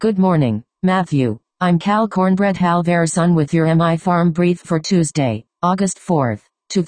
Good morning, Matthew. I'm Cal Cornbread Halverson with your MI Farm Brief for Tuesday, August 4th,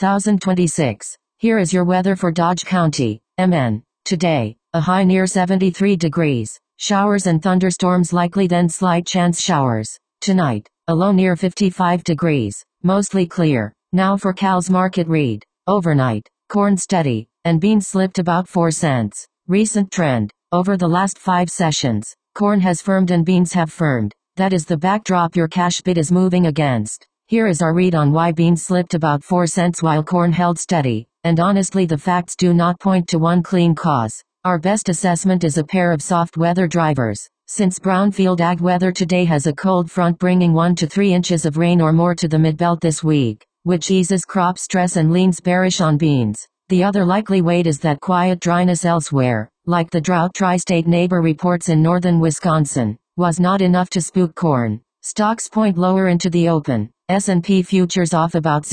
2026. Here is your weather for Dodge County, MN. Today, a high near 73 degrees. Showers and thunderstorms likely, then slight chance showers. Tonight, a low near 55 degrees. Mostly clear. Now for Cal's market read. Overnight, corn steady, and beans slipped about 4 cents. Recent trend. Over the last 5 sessions, corn has firmed and beans have firmed. That is the backdrop your cash bid is moving against. Here is our read on why beans slipped about 4 cents while corn held steady, and honestly the facts do not point to one clean cause. Our best assessment is a pair of soft weather drivers. Since brownfield ag weather today has a cold front bringing 1 to 3 inches of rain or more to the midbelt this week, which eases crop stress and leans bearish on beans. The other likely weight is that quiet dryness elsewhere, like the drought tri-state neighbor reports in northern Wisconsin, was not enough to spook corn. Stocks point lower into the open. S&P futures off about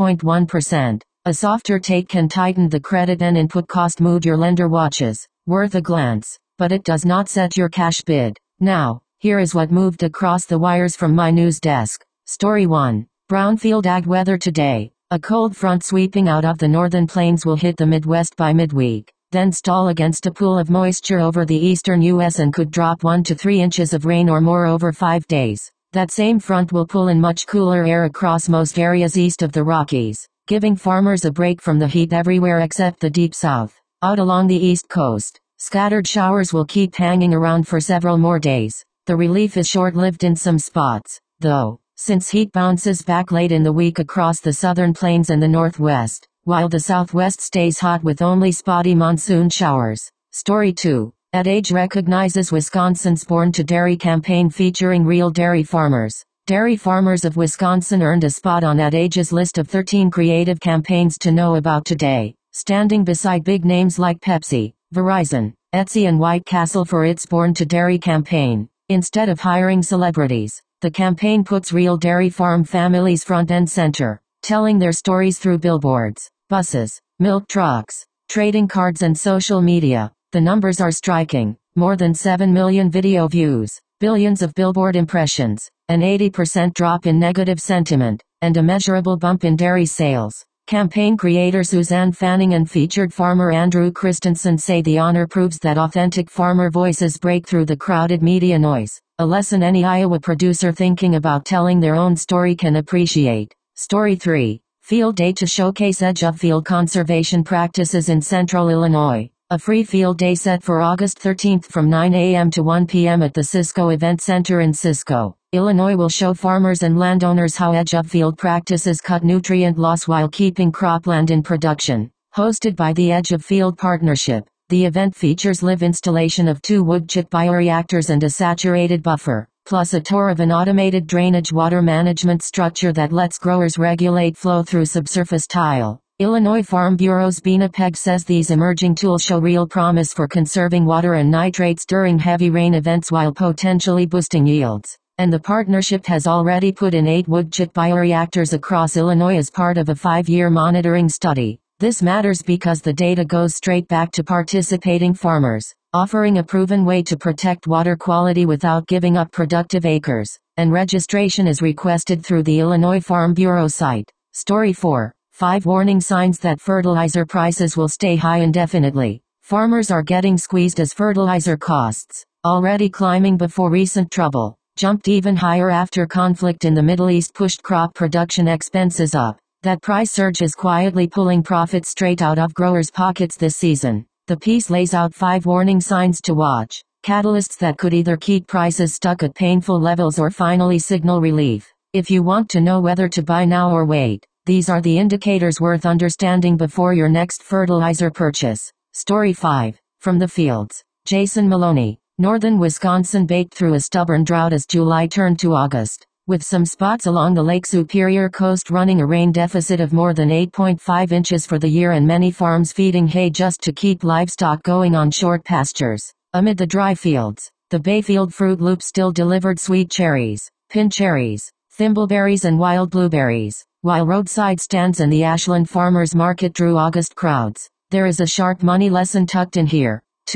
0.1%. A softer take can tighten the credit and input cost mood your lender watches. Worth a glance, but it does not set your cash bid. Now, here is what moved across the wires from my news desk. Story 1. Brownfield ag weather today. A cold front sweeping out of the northern plains will hit the Midwest by midweek, then stall against a pool of moisture over the eastern U.S. and could drop 1 to 3 inches of rain or more over 5 days. That same front will pull in much cooler air across most areas east of the Rockies, giving farmers a break from the heat everywhere except the deep south. Out along the east coast, scattered showers will keep hanging around for several more days. The relief is short-lived in some spots, though, since heat bounces back late in the week across the southern plains and the northwest, while the southwest stays hot with only spotty monsoon showers. Story 2. AdAge recognizes Wisconsin's Born to Dairy campaign featuring real dairy farmers. Dairy farmers of Wisconsin earned a spot on AdAge's list of 13 creative campaigns to know about today, standing beside big names like Pepsi, Verizon, Etsy and White Castle for its Born to Dairy campaign. Instead of hiring celebrities, the campaign puts real dairy farm families front and center, telling their stories through billboards, buses, milk trucks, trading cards and social media. The numbers are striking. More than 7 million video views, billions of billboard impressions, an 80% drop in negative sentiment, and a measurable bump in dairy sales. Campaign creator Suzanne Fanning and featured farmer Andrew Christensen say the honor proves that authentic farmer voices break through the crowded media noise, a lesson any Iowa producer thinking about telling their own story can appreciate. Story 3. Field Day to showcase edge-of-field conservation practices in central Illinois. A free field day set for August 13th from 9 a.m. to 1 p.m. at the Cisco Event Center in Cisco, Illinois will show farmers and landowners how edge-of-field practices cut nutrient loss while keeping cropland in production. Hosted by the Edge of Field Partnership, the event features live installation of 2 wood chip bioreactors and a saturated buffer, plus a tour of an automated drainage water management structure that lets growers regulate flow through subsurface tile. Illinois Farm Bureau's Bina Peg says these emerging tools show real promise for conserving water and nitrates during heavy rain events while potentially boosting yields. And the partnership has already put in 8 wood chip bioreactors across Illinois as part of a 5-year monitoring study. This matters because the data goes straight back to participating farmers, offering a proven way to protect water quality without giving up productive acres. And registration is requested through the Illinois Farm Bureau site. Story 4. 5 warning signs that fertilizer prices will stay high indefinitely. Farmers are getting squeezed as fertilizer costs, already climbing before recent trouble, jumped even higher after conflict in the Middle East pushed crop production expenses up. That price surge is quietly pulling profits straight out of growers' pockets this season. The piece lays out 5 warning signs to watch, catalysts that could either keep prices stuck at painful levels or finally signal relief. If you want to know whether to buy now or wait, these are the indicators worth understanding before your next fertilizer purchase. Story 5. From the fields. Jason Maloney. Northern Wisconsin baked through a stubborn drought as July turned to August, with some spots along the Lake Superior coast running a rain deficit of more than 8.5 inches for the year and many farms feeding hay just to keep livestock going on short pastures. Amid the dry fields, the Bayfield Fruit Loop still delivered sweet cherries, pin cherries, thimbleberries and wild blueberries. While roadside stands and the Ashland Farmers Market drew August crowds, there is a sharp money lesson tucked in here, too.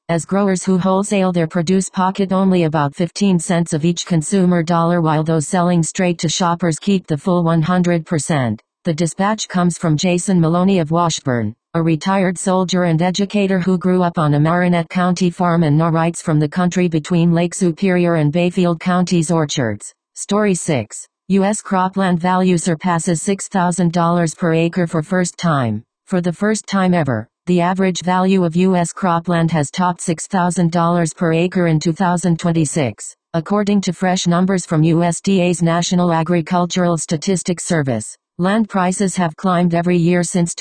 as growers who wholesale their produce pocket only about 15 cents of each consumer dollar while those selling straight to shoppers keep the full 100%. The dispatch comes from Jason Maloney of Washburn, a retired soldier and educator who grew up on a Marinette County farm and now writes from the country between Lake Superior and Bayfield Counties orchards. Story 6. U.S. cropland value surpasses $6,000 per acre for first time. For the first time ever, the average value of U.S. cropland has topped $6,000 per acre in 2026, according to fresh numbers from USDA's National Agricultural Statistics Service. Land prices have climbed every year since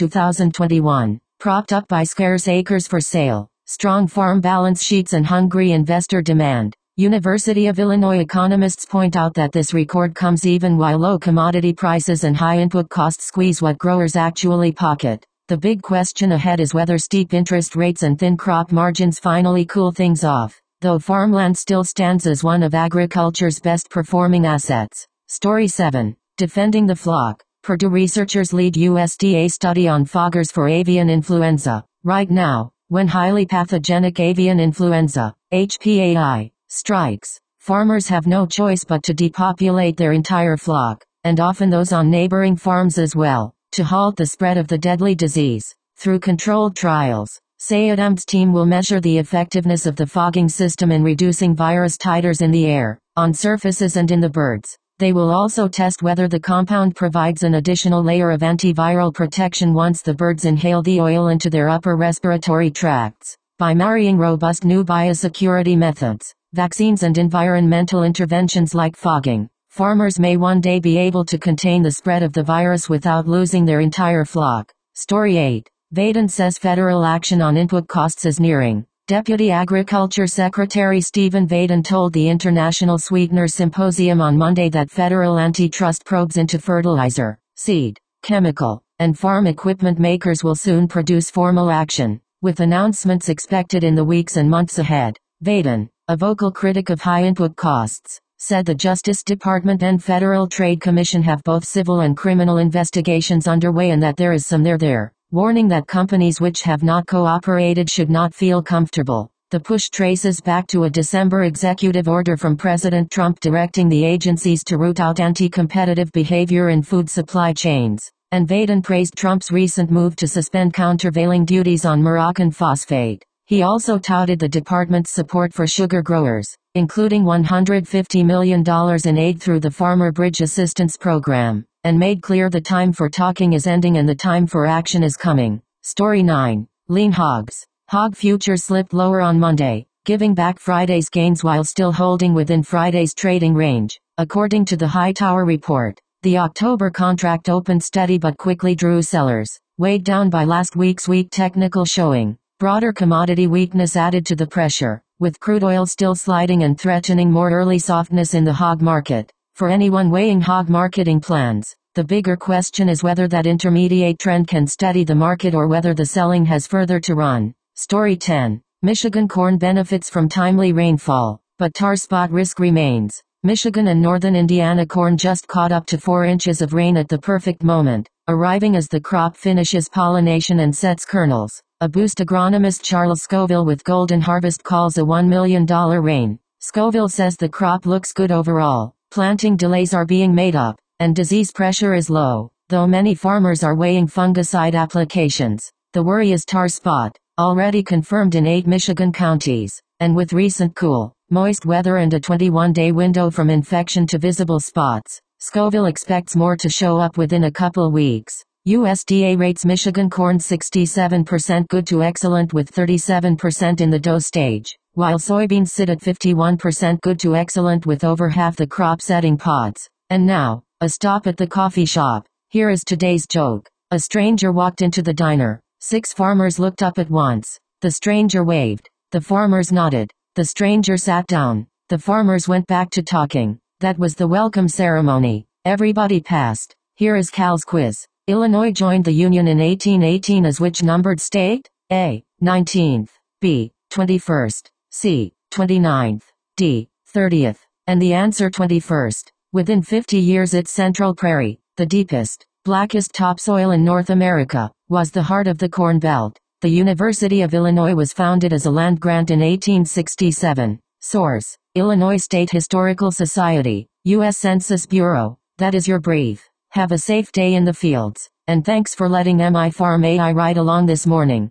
2021, propped up by scarce acres for sale, strong farm balance sheets and hungry investor demand. University of Illinois economists point out that this record comes even while low commodity prices and high input costs squeeze what growers actually pocket. The big question ahead is whether steep interest rates and thin crop margins finally cool things off, though farmland still stands as one of agriculture's best performing assets. Story 7. Defending the flock. Purdue researchers lead USDA study on foggers for avian influenza. Right now, when highly pathogenic avian influenza, HPAI, strikes, farmers have no choice but to depopulate their entire flock, and often those on neighboring farms as well, to halt the spread of the deadly disease. Through controlled trials, Sayadam's team will measure the effectiveness of the fogging system in reducing virus titers in the air, on surfaces and in the birds. They will also test whether the compound provides an additional layer of antiviral protection once the birds inhale the oil into their upper respiratory tracts. By marrying robust new biosecurity methods, vaccines and environmental interventions like fogging, farmers may one day be able to contain the spread of the virus without losing their entire flock. Story 8. Vaden says federal action on input costs is nearing. Deputy Agriculture Secretary Stephen Vaden told the International Sweeteners Symposium on Monday that federal antitrust probes into fertilizer, seed, chemical, and farm equipment makers will soon produce formal action, with announcements expected in the weeks and months ahead. Vaden, a vocal critic of high input costs, said the Justice Department and Federal Trade Commission have both civil and criminal investigations underway and that there is some there, warning that companies which have not cooperated should not feel comfortable. The push traces back to a December executive order from President Trump directing the agencies to root out anti-competitive behavior in food supply chains, and Vaden praised Trump's recent move to suspend countervailing duties on Moroccan phosphate. He also touted the department's support for sugar growers, including $150 million in aid through the Farmer Bridge Assistance Program, and made clear the time for talking is ending and the time for action is coming. Story 9. Lean hogs. Hog futures slipped lower on Monday, giving back Friday's gains while still holding within Friday's trading range. According to the Hightower report, the October contract opened steady but quickly drew sellers, weighed down by last week's weak technical showing. Broader commodity weakness added to the pressure, with crude oil still sliding and threatening more early softness in the hog market. For anyone weighing hog marketing plans, the bigger question is whether that intermediate trend can steady the market or whether the selling has further to run. Story 10. Michigan corn benefits from timely rainfall, but tar spot risk remains. Michigan and northern Indiana corn just caught up to 4 inches of rain at the perfect moment, arriving as the crop finishes pollination and sets kernels. A boost agronomist Charles Scoville with Golden Harvest calls a $1 million rain. Scoville says the crop looks good overall, planting delays are being made up, and disease pressure is low, though many farmers are weighing fungicide applications. The worry is tar spot, already confirmed in 8 Michigan counties, and with recent cool, moist weather and a 21-day window from infection to visible spots, Scoville expects more to show up within a couple weeks. USDA rates Michigan corn 67% good to excellent with 37% in the dough stage, while soybeans sit at 51% good to excellent with over half the crop setting pods. And now, a stop at the coffee shop. Here is today's joke. A stranger walked into the diner. 6 farmers looked up at once. The stranger waved. The farmers nodded. The stranger sat down. The farmers went back to talking. That was the welcome ceremony. Everybody passed. Here is Cal's quiz. Illinois joined the Union in 1818 as which numbered state? A. 19th. B. 21st. C. 29th. D. 30th. And the answer 21st. Within 50 years its Central Prairie, the deepest, blackest topsoil in North America, was the heart of the Corn Belt. The University of Illinois was founded as a land grant in 1867. Source: Illinois State Historical Society, U.S. Census Bureau. That is your brief. Have a safe day in the fields, and thanks for letting MI Farm AI ride along this morning.